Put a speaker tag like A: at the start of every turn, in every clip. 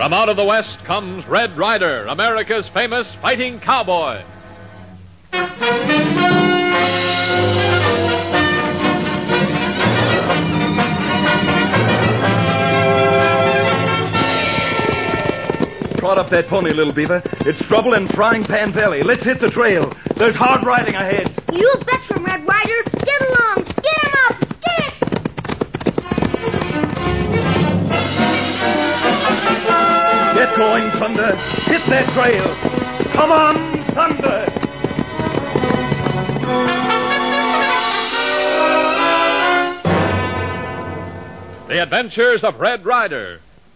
A: From out of the West comes Red Ryder, America's famous fighting cowboy.
B: Trot up that pony, little beaver. It's trouble in Frying Pan Valley. Let's hit the trail. There's hard riding ahead.
C: You betcha, Red Ryder. Get along. Get him up. Get!
B: Get going, Thunder. Hit that trail. Come on, Thunder.
A: The Adventures of Red Ryder.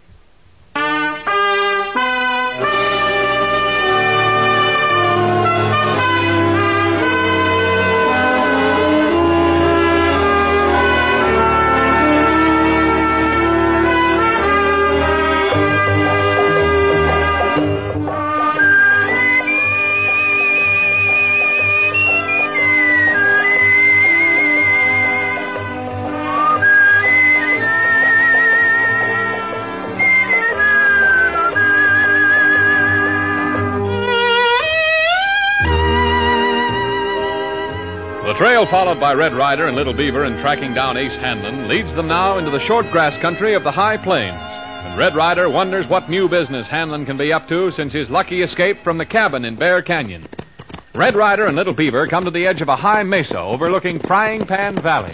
A: The trail followed by Red Ryder and Little Beaver in tracking down Ace Hanlon leads them now into the short grass country of the high plains. And Red Ryder wonders what new business Hanlon can be up to since his lucky escape from the cabin in Bear Canyon. Red Ryder and Little Beaver come to the edge of a high mesa overlooking Frying Pan Valley.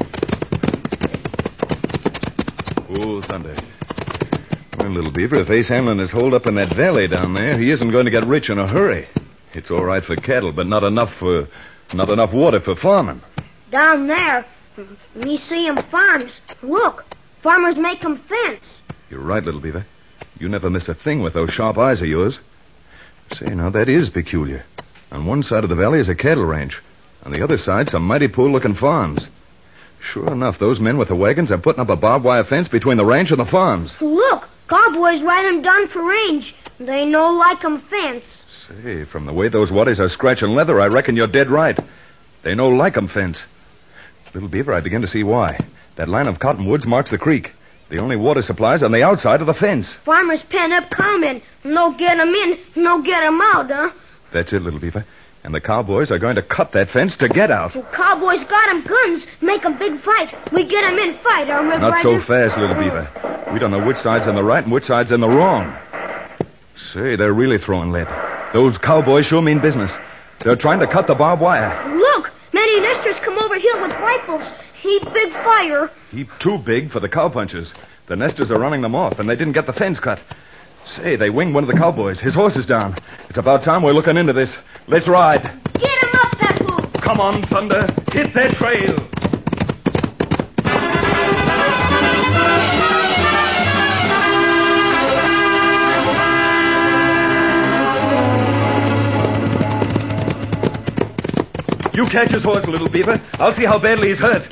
B: Oh, Thunder. Well, Little Beaver, if Ace Hanlon is holed up in that valley down there, he isn't going to get rich in a hurry. It's all right for cattle, but not enough water for farming.
C: Down there, me see 'em farms. Look, farmers make 'em fence.
B: You're right, Little Beaver. You never miss a thing with those sharp eyes of yours. Say, now, that is peculiar. On one side of the valley is a cattle ranch. On the other side, some mighty poor-looking farms. Sure enough, those men with the wagons are putting up a barbed wire fence between the ranch and the farms.
C: Look, cowboys ride 'em down for range. They no like 'em fence.
B: Say, from the way those waddies are scratching leather, I reckon you're dead right. They no like 'em fence. Little Beaver, I begin to see why. That line of cottonwoods marks the creek. The only water supply's on the outside of the fence.
C: Farmers pen up cowmen. No get 'em in, no get 'em out, huh?
B: That's it, Little Beaver. And the cowboys are going to cut that fence to get out.
C: Well, cowboys got 'em guns. Make 'em big fight. We get 'em in fight, huh, Red
B: Not
C: Ryder?
B: so fast, Little Beaver. We don't know which side's in the right and which side's in the wrong. Say, they're really throwing lead. Those cowboys sure mean business. They're trying to cut the barbed wire.
C: Look, many nesters come over here with rifles. Heap big fire.
B: Heap too big for the cowpunchers. The nesters are running them off, and they didn't get the fence cut. Say, they winged one of the cowboys. His horse is down. It's about time we're looking into this. Let's ride.
C: Get 'em up, Peppu.
B: Come on, Thunder. Hit that trail. You catch his horse, Little Beaver. I'll see how badly he's hurt.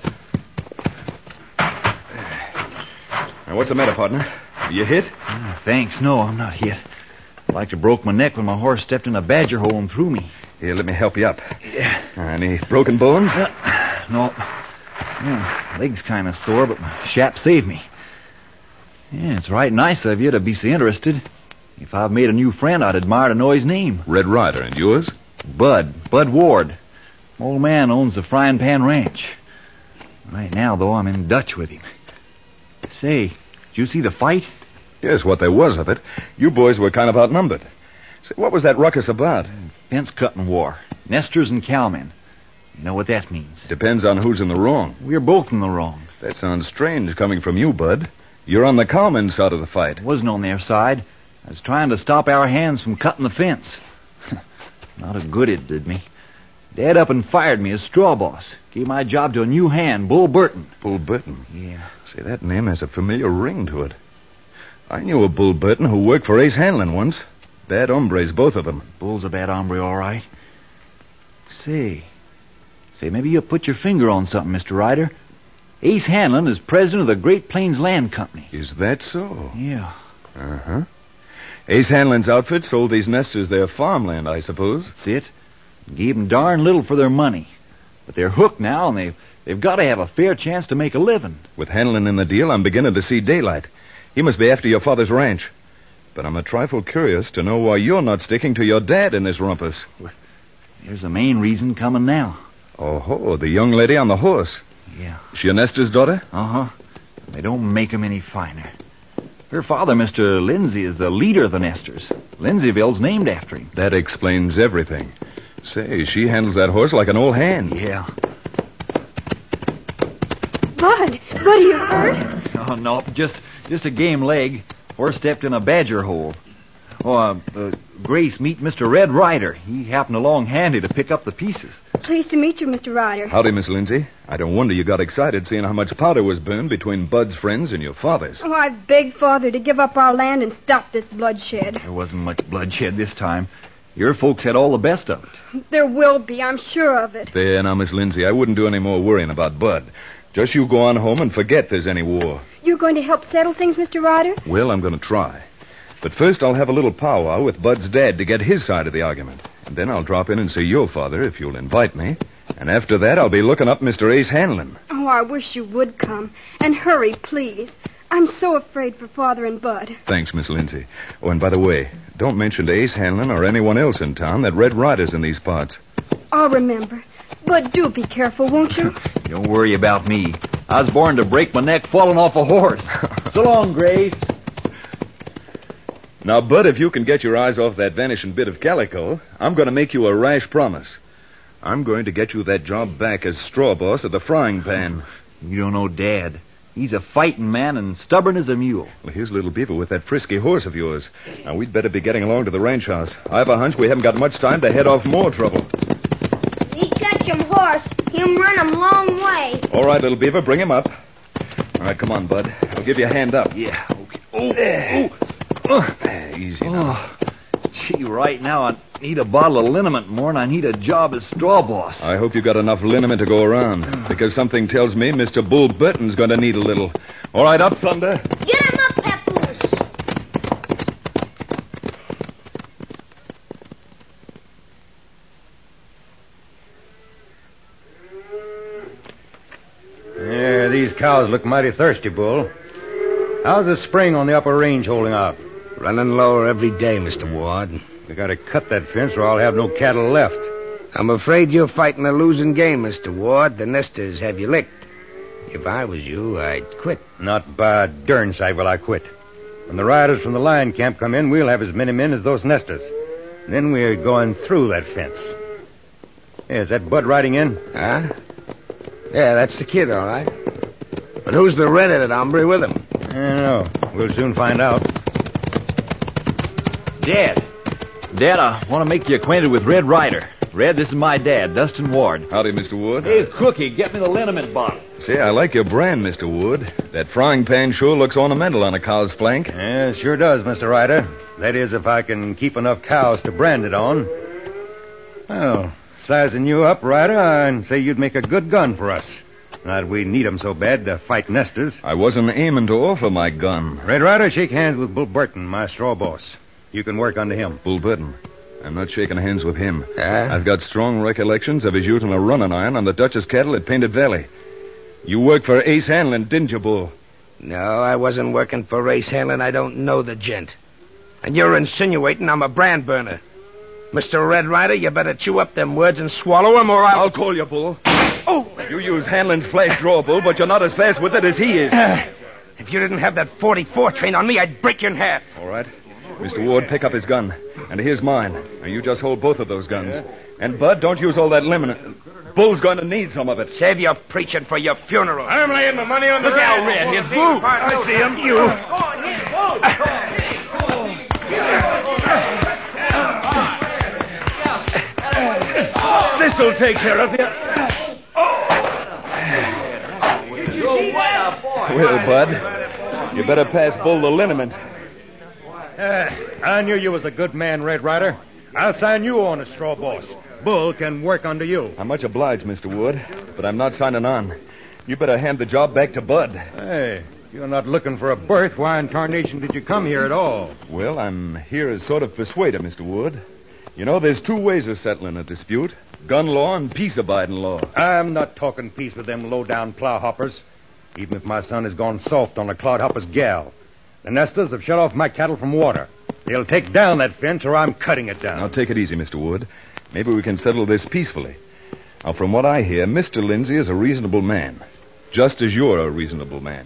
B: Now, what's the matter, partner? Are you hit?
D: Thanks. No, I'm not hit. I'd like to broke my neck when my horse stepped in a badger hole and threw me.
B: Here, let me help you up.
D: Yeah.
B: Any broken bones?
D: No. Leg's kind of sore, but my chap saved me. Yeah, it's right nice of you to be so interested. If I've made a new friend, I'd admire to know his name.
B: Red Ryder, and yours?
D: Bud Ward. Old man owns the Frying Pan Ranch. Right now, though, I'm in Dutch with him. Say, did you see the fight?
B: Yes, what there was of it. You boys were kind of outnumbered. Say, what was that ruckus about?
D: Fence cutting war. Nesters and cowmen. You know what that means.
B: Depends on who's in the wrong.
D: We're both in the wrong.
B: That sounds strange coming from you, Bud. You're on the cowmen's side of the fight.
D: I wasn't on their side. I was trying to stop our hands from cutting the fence. Not a good it did me. Dad up and fired me as straw boss. Gave my job to a new hand, Bull Burton.
B: Bull Burton?
D: Yeah.
B: Say, that name has a familiar ring to it. I knew a Bull Burton who worked for Ace Hanlon once. Bad hombres, both of them.
D: Bull's a bad hombre, all right. Say, maybe you'll put your finger on something, Mr. Ryder. Ace Hanlon is president of the Great Plains Land Company.
B: Is that so?
D: Yeah.
B: Uh-huh. Ace Hanlon's outfit sold these nesters their farmland, I suppose.
D: That's it. Gave them darn little for their money. But they're hooked now, and they've got to have a fair chance to make a living.
B: With Hanlon in the deal, I'm beginning to see daylight. He must be after your father's ranch. But I'm a trifle curious to know why you're not sticking to your dad in this rumpus.
D: There's a main reason coming now.
B: Oh, the young lady on the horse.
D: Yeah.
B: She a Nestor's daughter?
D: Uh-huh. They don't make 'em any finer. Her father, Mr. Lindsay, is the leader of the Nestors. Lindsayville's named after him.
B: That explains everything. Say, she handles that horse like an old hand.
D: Yeah.
E: Bud, are you hurt?
D: Oh, no, just a game leg. Horse stepped in a badger hole. Grace, meet Mr. Red Ryder. He happened along handy to pick up the pieces.
E: Pleased to meet you, Mr. Ryder.
B: Howdy, Miss Lindsay. I don't wonder you got excited seeing how much powder was burned between Bud's friends and your father's.
E: Oh, I begged Father to give up our land and stop this bloodshed.
D: There wasn't much bloodshed this time. Your folks had all the best of it.
E: There will be, I'm sure of it.
B: There, now, Miss Lindsay, I wouldn't do any more worrying about Bud. Just you go on home and forget there's any war.
E: You're going to help settle things, Mr. Ryder?
B: Well, I'm going to try. But first I'll have a little powwow with Bud's dad to get his side of the argument. And then I'll drop in and see your father if you'll invite me. And after that, I'll be looking up Mr. Ace Hanlon.
E: Oh, I wish you would come. And hurry, please. I'm so afraid for Father and Bud.
B: Thanks, Miss Lindsay. Oh, and by the way, don't mention to Ace Hanlon or anyone else in town that Red Ryder's in these parts.
E: I'll remember. But do be careful, won't you?
D: Don't worry about me. I was born to break my neck falling off a horse. So long, Grace.
B: Now, Bud, if you can get your eyes off that vanishing bit of calico, I'm going to make you a rash promise. I'm going to get you that job back as straw boss at the Frying Pan.
D: You don't know Dad. He's a fighting man and stubborn as a mule.
B: Well, here's Little Beaver with that frisky horse of yours. Now, we'd better be getting along to the ranch house. I have a hunch we haven't got much time to head off more trouble.
C: Me catch him horse. Him run him long way.
B: All right, Little Beaver, bring him up. All right, come on, Bud. I'll give you a hand up.
D: Yeah, okay.
B: Easy now.
D: Gee, right now I need a bottle of liniment more than I need a job as straw boss.
B: I hope you got enough liniment to go around, because something tells me Mr. Bull Burton's going to need a little. All right, up, Thunder.
C: Get him up, Papoose.
F: Yeah, these cows look mighty thirsty, Bull. How's the spring on the upper range holding out?
G: Running lower every day, Mr. Ward.
F: We gotta cut that fence or I'll have no cattle left.
G: I'm afraid you're fighting a losing game, Mr. Ward. The Nestors have you licked. If I was you, I'd quit.
F: Not by a darn sight will I quit. When the riders from the lion camp come in, we'll have as many men as those Nestors. Then we're going through that fence. Hey, is that Bud riding in?
G: Huh? Yeah, that's the kid, all right. But who's the red-headed hombre with him?
F: I don't know. We'll soon find out.
D: Dad, I want to make you acquainted with Red Ryder. Red, this is my dad, Dustin Ward.
B: Howdy, Mr. Wood.
D: Hey, Cookie, get me the liniment bottle.
B: Say, I like your brand, Mr. Wood. That frying pan sure looks ornamental on a cow's flank.
F: Yeah, it sure does, Mr. Ryder. That is, if I can keep enough cows to brand it on. Well, sizing you up, Ryder, I'd say you'd make a good gun for us. Not that we need 'em so bad to fight Nestors.
B: I wasn't aiming to offer my gun.
F: Red Ryder, shake hands with Bull Burton, my straw boss. You can work under him.
B: Bull Burton. I'm not shaking hands with him.
G: Huh?
B: I've got strong recollections of his using a running iron on the Dutchess cattle at Painted Valley. You worked for Ace Hanlon, didn't you, Bull?
G: No, I wasn't working for Ace Hanlon. I don't know the gent. And you're insinuating I'm a brand burner. Mr. Red Ryder, you better chew up them words and swallow 'em, or
B: I'll call you, Bull.
G: Oh!
B: You use Hanlon's flash draw, Bull, but you're not as fast with it as he is.
G: If you didn't have that 44 train on me, I'd break you in half.
B: All right. Mr. Ward, pick up his gun. And here's mine. Now, you just hold both of those guns. And, Bud, don't use all that lemon. Bull's going to need some of it.
G: Save your preaching for your funeral.
F: I'm laying my money on the
G: Look out, Red. Here's Boo.
F: I see him. You.
B: This'll take care of you. Well, Bud, you better pass Bull the liniment.
F: I knew you was a good man, Red Ryder. I'll sign you on as straw boss. Bull can work under you.
B: I'm much obliged, Mr. Wood, but I'm not signing on. You better hand the job back to Bud.
F: Hey, you're not looking for a berth. Why in tarnation did you come here at all?
B: Well, I'm here as sort of persuader, Mr. Wood. You know, there's two ways of settling a dispute. Gun law and peace-abiding law.
F: I'm not talking peace with them low-down plowhoppers. Even if my son has gone soft on a clodhopper's gal. The Nestors have shut off my cattle from water. He'll take down that fence or I'm cutting it down.
B: Now, take it easy, Mr. Wood. Maybe we can settle this peacefully. Now, from what I hear, Mr. Lindsay is a reasonable man. Just as you're a reasonable man.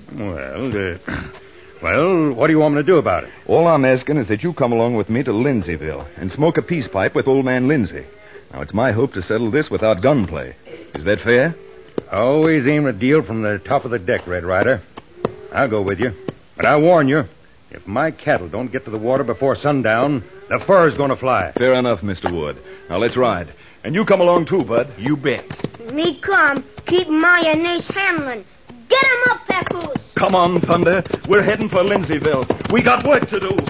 F: Well, what do you want me to do about it?
B: All I'm asking is that you come along with me to Lindsayville and smoke a peace pipe with old man Lindsay. Now, it's my hope to settle this without gunplay. Is that fair?
F: Always aim a deal from the top of the deck, Red Rider. I'll go with you. But I warn you, if my cattle don't get to the water before sundown, the fur's going to fly.
B: Fair enough, Mr. Wood. Now, let's ride. And you come along, too, Bud.
F: You bet.
C: Me come. Keep my and Ace Hanlon. Get him up, Papoose.
B: Come on, Thunder. We're heading for Lindsayville. We got work to do.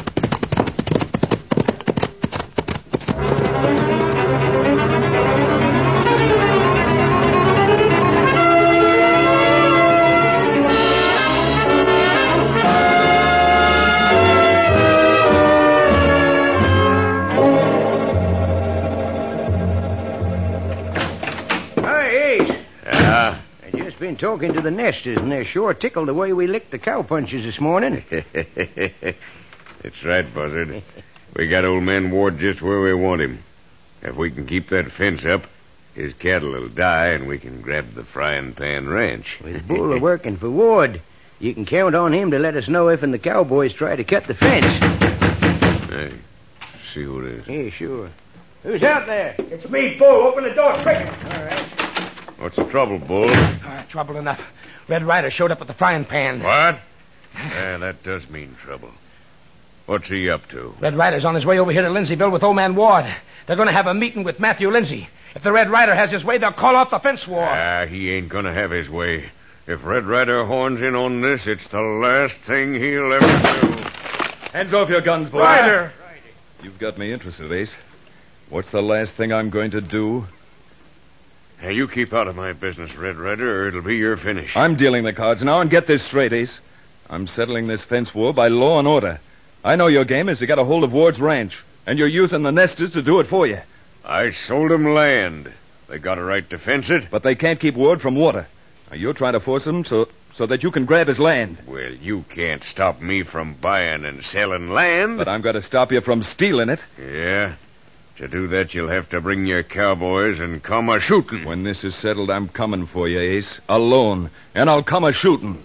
G: Been talking to the nesters, and they're sure tickled the way we licked the cowpunchers this morning.
H: That's right, Buzzard. We got old man Ward just where we want him. If we can keep that fence up, his cattle will die, and we can grab the Frying Pan Ranch.
G: With Bull working for Ward, you can count on him to let us know if and the cowboys try to cut the fence.
H: Hey, see who it is.
G: Yeah, sure. Who's out there? It's me, Bull. Open the door quick. All right.
H: What's the trouble, Bull?
G: Trouble enough. Red Rider showed up at the Frying Pan.
H: What? Yeah, that does mean trouble. What's he up to?
G: Red Rider's on his way over here to Lindsayville with old man Ward. They're going to have a meeting with Matthew Lindsay. If the Red Rider has his way, they'll call off the fence war.
H: He ain't going to have his way. If Red Rider horns in on this, it's the last thing he'll ever do.
B: Hands off your guns, boys.
G: Rider!
B: You've got me interested, Ace. What's the last thing I'm going to do?
H: Now, you keep out of my business, Red Rider, or it'll be your finish.
B: I'm dealing the cards now, and get this straight, Ace. I'm settling this fence war by law and order. I know your game is to get a hold of Ward's ranch, and you're using the nesters to do it for you.
H: I sold them land. They got a right to fence it.
B: But they can't keep Ward from water. Now, you're trying to force them so that you can grab his land.
H: Well, you can't stop me from buying and selling land.
B: But I'm going to stop you from stealing it.
H: Yeah? To do that, you'll have to bring your cowboys and come a-shooting.
B: When this is settled, I'm coming for you, Ace. Alone. And I'll come a-shooting.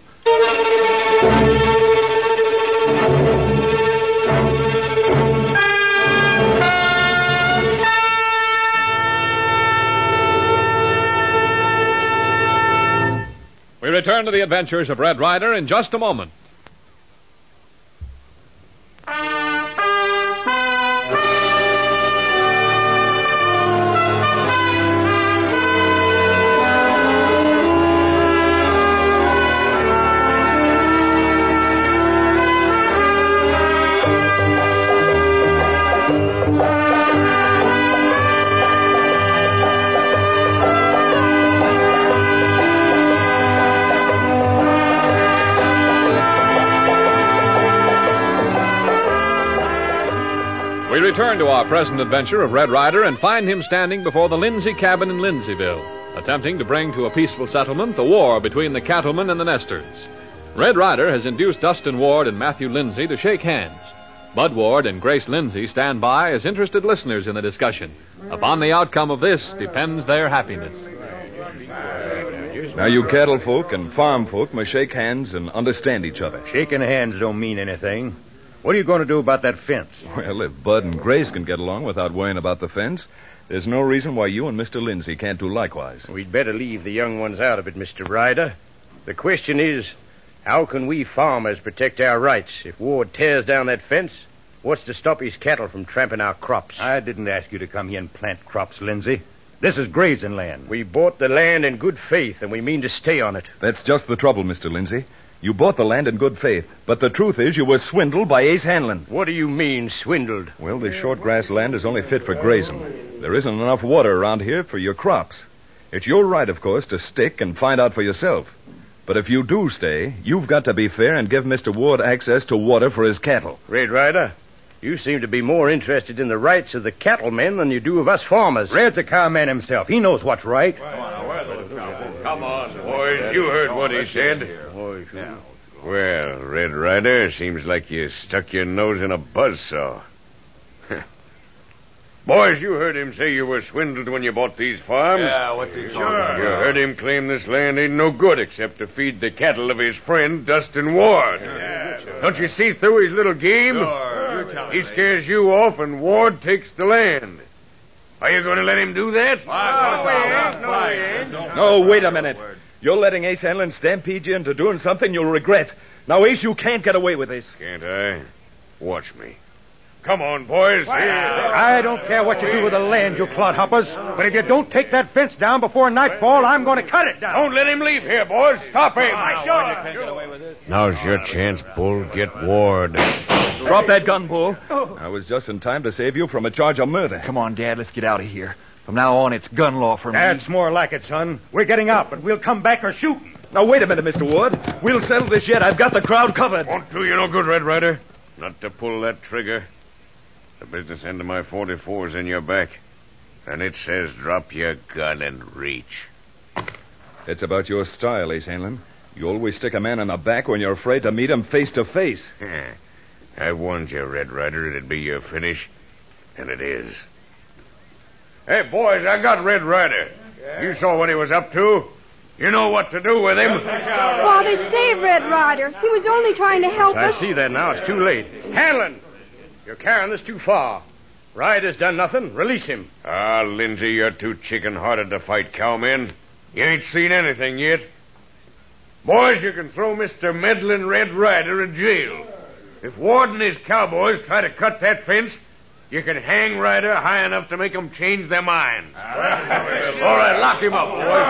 A: We return to the adventures of Red Rider in just a moment. We return to our present adventure of Red Rider and find him standing before the Lindsay cabin in Lindsayville, attempting to bring to a peaceful settlement the war between the cattlemen and the nesters. Red Rider has induced Dustin Ward and Matthew Lindsay to shake hands. Bud Ward and Grace Lindsay stand by as interested listeners in the discussion. Upon the outcome of this depends their happiness.
B: Now, you cattle folk and farm folk must shake hands and understand each other.
F: Shaking hands don't mean anything. What are you going to do about that fence?
B: Well, if Bud and Grace can get along without worrying about the fence, there's no reason why you and Mr. Lindsay can't do likewise.
G: We'd better leave the young ones out of it, Mr. Ryder. The question is, how can we farmers protect our rights? If Ward tears down that fence, what's to stop his cattle from tramping our crops?
F: I didn't ask you to come here and plant crops, Lindsay. This is grazing land.
G: We bought the land in good faith, and we mean to stay on it.
B: That's just the trouble, Mr. Lindsay. You bought the land in good faith, but the truth is you were swindled by Ace Hanlon.
G: What do you mean, swindled?
B: Well, this short grass land is only fit for grazing. There isn't enough water around here for your crops. It's your right, of course, to stick and find out for yourself. But if you do stay, you've got to be fair and give Mr. Ward access to water for his cattle.
G: Red Rider, you seem to be more interested in the rights of the cattlemen than you do of us farmers.
F: Red's a cowman himself. He knows what's right.
H: Come on, boys. You heard what he said. Well, Red Rider, seems like you stuck your nose in a buzzsaw. Boys, you heard him say you were swindled when you bought these farms.
F: Yeah, what's he
H: You heard him claim this land ain't no good except to feed the cattle of his friend, Dustin Ward. Don't you see through his little game? He scares you off and Ward takes the land. Are you going to let him do that?
B: No, wait a minute. You're letting Ace Hanlon stampede you into doing something you'll regret. Now, Ace, you can't get away with this.
H: Can't I? Watch me. Come on, boys.
F: I don't care what you do with the land, you clodhoppers. But if you don't take that fence down before nightfall, I'm going to cut it down.
H: Don't let him leave here, boys. Stop him. Now's your chance, Bull. Get Ward.
B: Drop that gun, Bull. I was just in time to save you from a charge of murder.
D: Come on, Dad, let's get out of here. From now on, it's gun law for me.
F: That's more like it, son. We're getting out, but we'll come back or shoot.
B: Now, wait a minute, Mr. Ward. We'll settle this yet. I've got the crowd covered.
H: Won't do you no good, Red Rider. Not to pull that trigger. The business end of my 44's in your back. And it says drop your gun and reach.
B: It's about your style, Ace Hanlon. You always stick a man in the back when you're afraid to meet him face to face.
H: I warned you, Red Rider, it'd be your finish. And it is. Hey, boys, I got Red Rider. Yeah. You saw what he was up to. You know what to do with him.
E: Father, save Red Rider. He was only trying to help us.
G: I see that now. It's too late. Hanlon, you're carrying this too far. Ryder's done nothing. Release him.
H: Ah, Lindsay, you're too chicken-hearted to fight cowmen. You ain't seen anything yet. Boys, you can throw Mr. Meddlin' Red Rider in jail. If Ward and his cowboys try to cut that fence, you can hang Ryder high enough to make them change their minds. All right, lock him up, boys.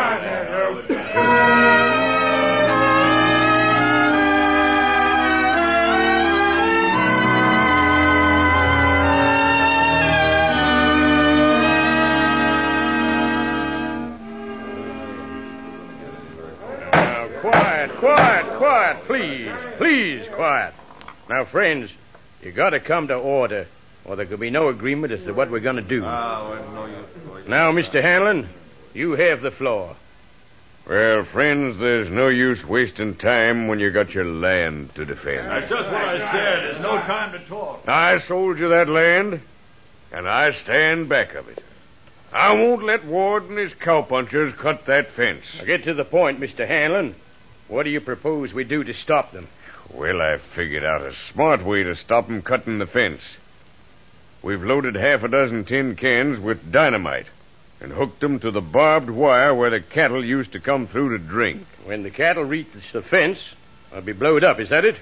G: Now, quiet, please, quiet. Now, friends, you got to come to order, or there could be no agreement as to what we're going to do. Now, Mr. Hanlon, you have the floor.
H: Well, friends, there's no use wasting time when you got your land to defend.
I: That's just what I said. There's no time to talk.
H: I sold you that land, and I stand back of it. I won't let Ward and his cowpunchers cut that fence.
G: Now, get to the point, Mr. Hanlon. What do you propose we do to stop them?
H: Well, I've figured out a smart way to stop them cutting the fence. We've loaded half a dozen tin cans with dynamite and hooked them to the barbed wire where the cattle used to come through to drink.
G: When the cattle reach the fence, they'll be blowed up, is that it?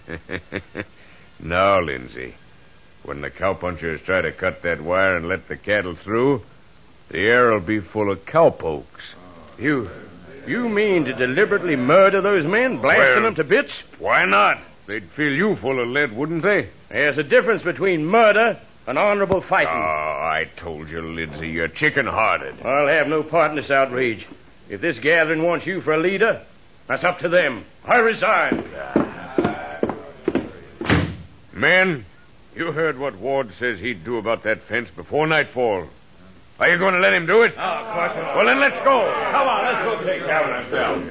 H: No, Lindsay. When the cowpunchers try to cut that wire and let the cattle through, the air will be full of cowpokes.
G: You mean to deliberately murder those men, blasting them to bits?
H: Why not? They'd fill you full of lead, wouldn't they?
G: There's a difference between murder and honorable fighting.
H: Oh, I told you, Lindsay, you're chicken-hearted.
G: I'll have no part in this outrage. If this gathering wants you for a leader, that's up to them. I resign.
H: Men, you heard what Ward says he'd do about that fence before nightfall. Are you going to let him do it?
G: Oh, of course not.
H: Well, then let's go.
I: Come on, let's go take care of ourselves.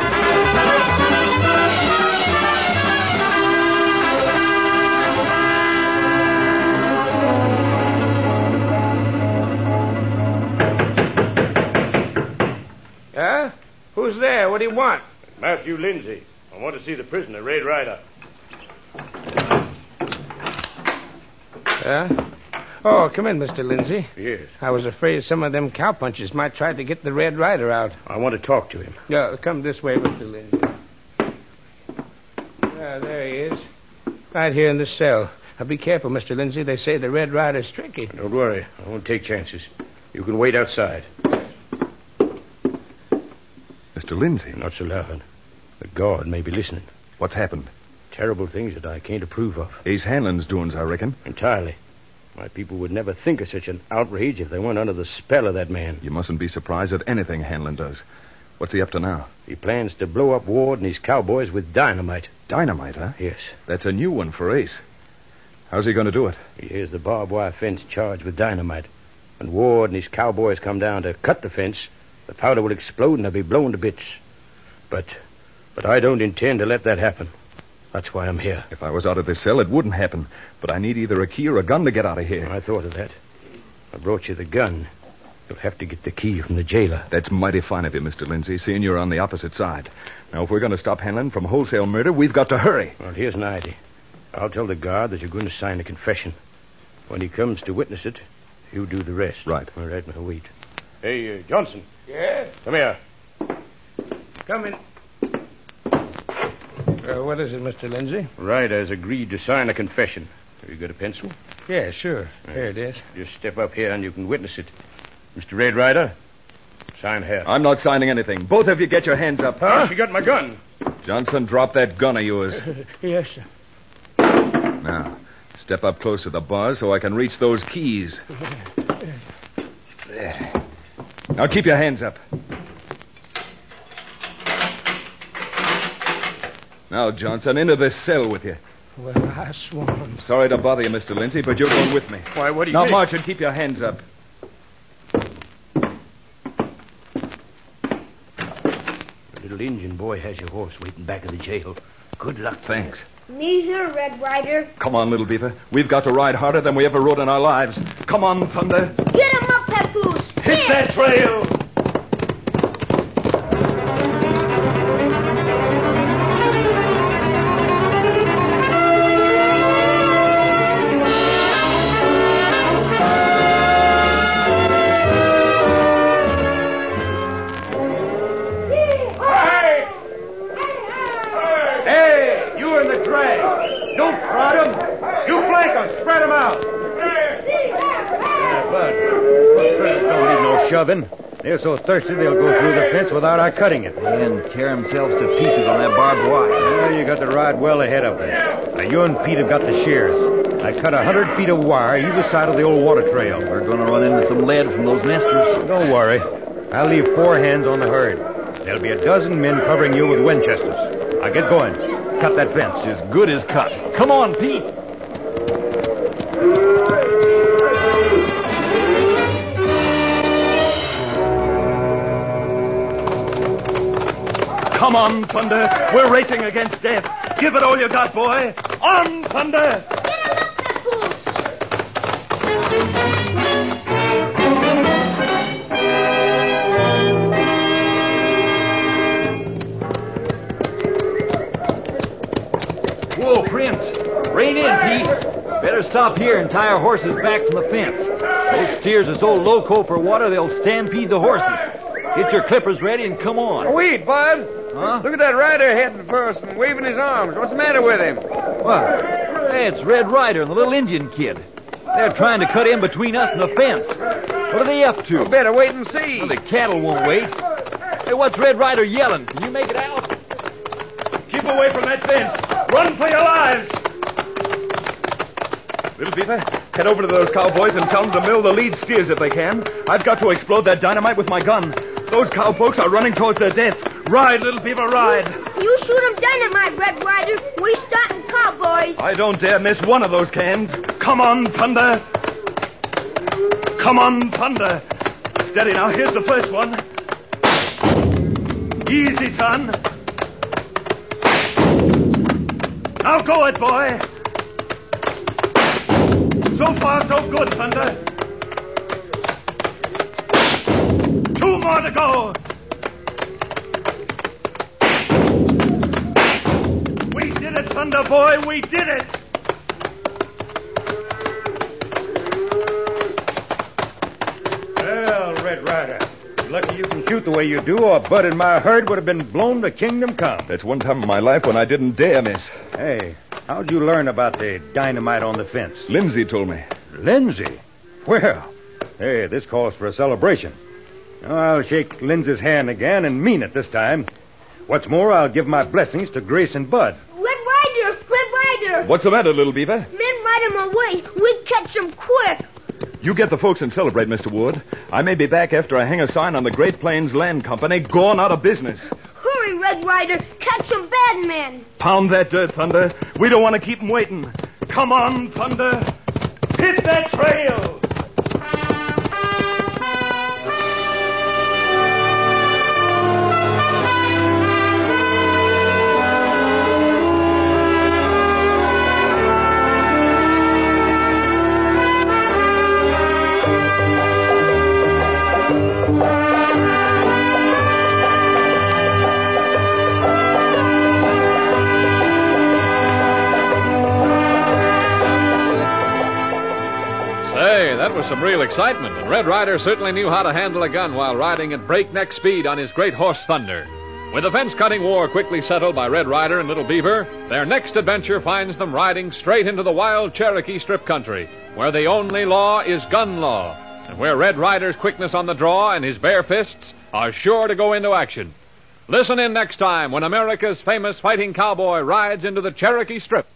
G: Huh? Who's there? What do you want? Matthew Lindsay. I want to see the prisoner, Red Rider. Oh, come in, Mr. Lindsay.
H: Yes.
G: I was afraid some of them cowpunchers might try to get the Red Rider out. I want to talk to him. Yeah, come this way, Mr. Lindsay. There he is. Right here in the cell. Now, be careful, Mr. Lindsay. They say the Red Rider's tricky. Don't worry. I won't take chances. You can wait outside.
B: Mr. Lindsay.
G: Not so loud. The guard may be listening.
B: What's happened?
G: Terrible things that I can't approve of.
B: Ace Hanlon's doings, I reckon.
G: Entirely. My people would never think of such an outrage if they weren't under the spell of that man.
B: You mustn't be surprised at anything Hanlon does. What's he up to now?
G: He plans to blow up Ward and his cowboys with dynamite.
B: Dynamite, huh?
G: Yes.
B: That's a new one for Ace. How's he going to do it?
G: He hears the barbed wire fence charged with dynamite. When Ward and his cowboys come down to cut the fence, the powder will explode and they'll be blown to bits. But But I don't intend to let that happen. That's why I'm here.
B: If I was out of this cell, it wouldn't happen. But I need either a key or a gun to get out of here.
G: I thought of that. I brought you the gun. You'll have to get the key from the jailer.
B: That's mighty fine of you, Mr. Lindsay, seeing you're on the opposite side. Now, if we're going to stop Hanlon from wholesale murder, we've got to hurry.
G: Well, here's an idea. I'll tell the guard that you're going to sign a confession. When he comes to witness it, you do the rest.
B: Right.
G: All right, now wait. Hey, Johnson. Yeah? Come here. Come in.
J: What is it, Mr. Lindsay?
G: Ryder's agreed to sign a confession. Have you got a pencil?
J: Yeah, sure. Here it is.
G: Just step up here and you can witness it. Mr. Red Ryder, sign here.
B: I'm not signing anything. Both of you get your hands up.
G: Huh? She got my gun.
B: Johnson, drop that gun of yours.
J: Yes, sir.
B: Now, step up close to the bar so I can reach those keys. There. Now keep your hands up. Now, Johnson, into this cell with you.
J: Well, I swan.
B: Sorry to bother you, Mr. Lindsay, but you're going with me.
G: Why, what do you
B: Now,
G: think?
B: march and keep your hands up.
G: The little Indian boy has your horse waiting back in the jail. Good luck.
B: Thanks.
C: Me here, Red Ryder.
B: Come on, little beaver. We've got to ride harder than we ever rode in our lives. Come on, Thunder.
C: Get him up, Papoose.
B: Hit that trail.
F: Hey, you in the drag. Don't prod them. You flank them. Spread them out. Bud, those critters don't need no shoving. They're so thirsty they'll go through the fence without our cutting it.
D: And tear themselves to pieces on that barbed wire.
F: Well, you got to ride well ahead of them. Now, you and Pete have got the shears. I cut 100 feet of wire either side of the old water trail.
D: We're going to run into some lead from those nesters.
F: Don't worry. I'll leave 4 hands on the herd. There'll be a dozen men covering you with Winchesters. Now get going. Cut that fence.
D: As good as cut. Come on, Pete.
B: Come on, Thunder. We're racing against death. Give it all you got, boy. On, Thunder.
C: Get him up, Papoose.
D: Whoa, Prince. Rein in, Pete. Better stop here and tie our horses back from the fence. Those steers are so loco for water they'll stampede the horses. Get your clippers ready and come on.
J: Wait, Bud.
D: Huh?
J: Look at that rider heading for us and waving his arms. What's the matter with him?
D: What? Hey, it's Red Ryder and the little Indian kid. They're trying to cut in between us and the fence. What are they up to?
J: Better wait and see.
D: Well, the cattle won't wait. Hey, what's Red Ryder yelling? Can you make it out?
B: Keep away from that fence. Run for your lives. Little Beaver, head over to those cowboys and tell them to mill the lead steers if they can. I've got to explode that dynamite with my gun. Those cowpokes are running towards their death. Ride, Little Beaver, ride.
C: You shoot him dynamite, Red Ryder. We starting cowboys.
B: I don't dare miss one of those cans. Come on, Thunder. Come on, Thunder. Steady now. Here's the first one. Easy, son. Now go it, boy. So far, so good, Thunder. 2 more to go. We did it, Thunder boy. We did it.
F: Well, Red Ryder, lucky you can shoot the way you do, or Bud and my herd would have been blown to kingdom come.
B: That's one time in my life when I didn't dare miss.
F: Hey, how'd you learn about the dynamite on the fence?
B: Lindsay told me.
F: Lindsay? Well, hey, this calls for a celebration. Now, I'll shake Lindsay's hand again and mean it this time. What's more, I'll give my blessings to Grace and Bud.
C: Red Ryder, Red Ryder.
B: What's the matter, Little Beaver?
C: Men ride him away. We catch him quick.
B: You get the folks and celebrate, Mr. Wood. I may be back after I hang a sign on the Great Plains Land Company, gone out of business.
C: Hurry, Red Ryder. Catch some bad men.
B: Pound that dirt, Thunder. We don't want to keep them waiting. Come on, Thunder. Hit that trail.
A: was some real excitement, and Red Ryder certainly knew how to handle a gun while riding at breakneck speed on his great horse Thunder. With the fence-cutting war quickly settled by Red Ryder and Little Beaver, their next adventure finds them riding straight into the wild Cherokee Strip country, where the only law is gun law, and where Red Ryder's quickness on the draw and his bare fists are sure to go into action. Listen in next time when America's famous fighting cowboy rides into the Cherokee Strip.